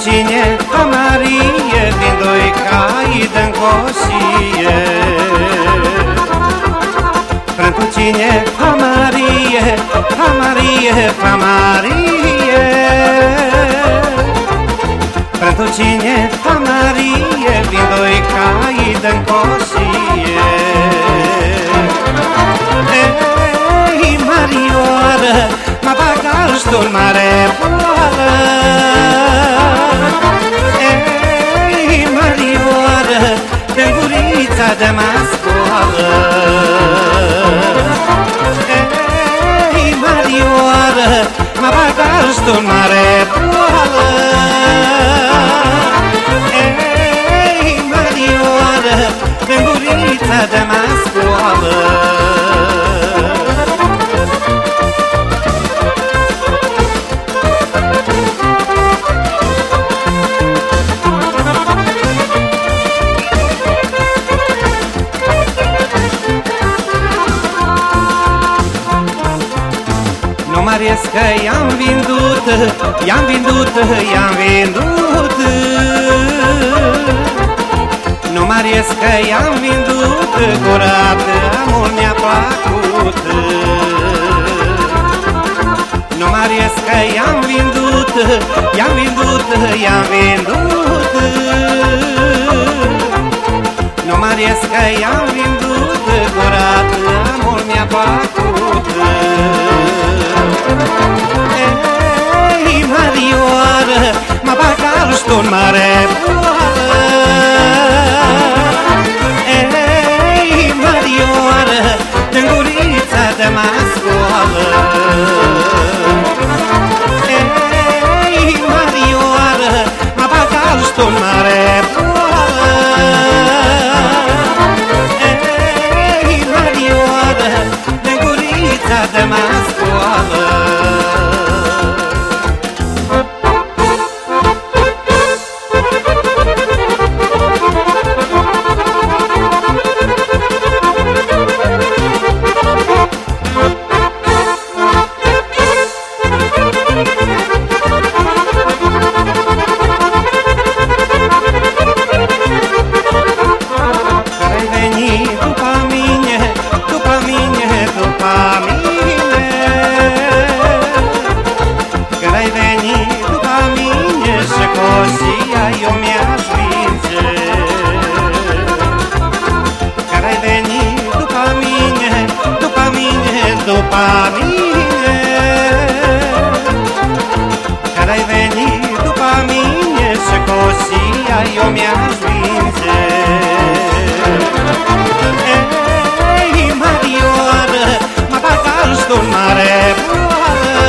cine amarie din doi cai de-n coșie. Pentru cine amarie, amarie, amarie. Pentru cine amarie din doi cai de-n coșie. Ei, Marioară, mă bagaștul mare boală. Ei, Marioară, de-n gurița de mascoală. Ei, Marioară, mă bagaștul mare boală. Ei, Marioară, de-n gurița de mascoală. Că i-am vindut, i-am vindut, i-am vindut. Nu mă riesc că i-am vindut, curat, mult mi-a plăcut. Nu mă riesc că i-am vindut, i-am vindut, i-am vindut. Nu mă riesc că i-am vindut, curat, mult mi-a plăcut. Ei, Marioară, mă bagaștul mare boală. Ei, Marioară, de-n gurița de mascoală. Ei, Marioară, mă bagaștul mare boală. Ei, Marioară, de-n gurița de mascoală. După mine, care-ai venit după mine și cosia eu mi-aș vinge. Ei, Marioară, mă bagaștul mare boală.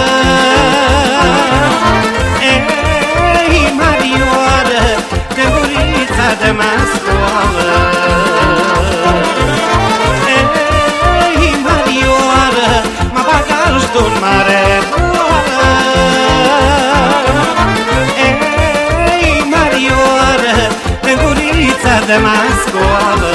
Ei, Marioară, de-n gurița de mascoală. Bagaștul mare boală. Ei, Marioară, de gurița de mascoală.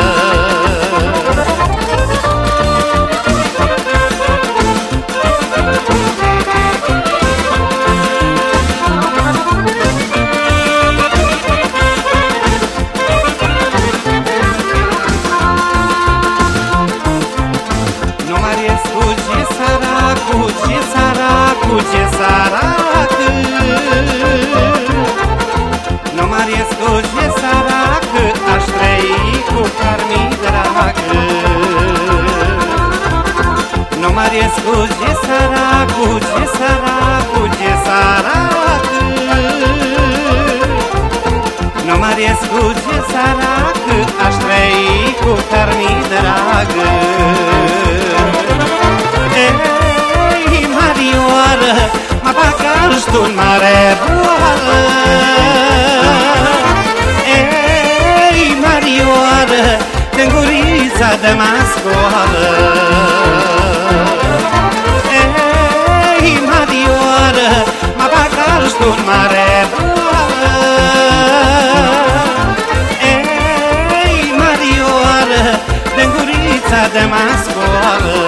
Ce sărac, nu mă riesc, ce sărac, aș trăi cu carmi drag. Nu mă riesc, ce sărac, ce sărac, ce sărac. Nu mă riesc, ce sărac, aș trăi cu carmi drag. Ei, Marioară, mă bagaștul mare boală. Ei, Marioară, de-n gurița de mascoală. Ei, Marioară, mă bagaștul mare boală. Ei, Marioară, de-n gurița de mascoală.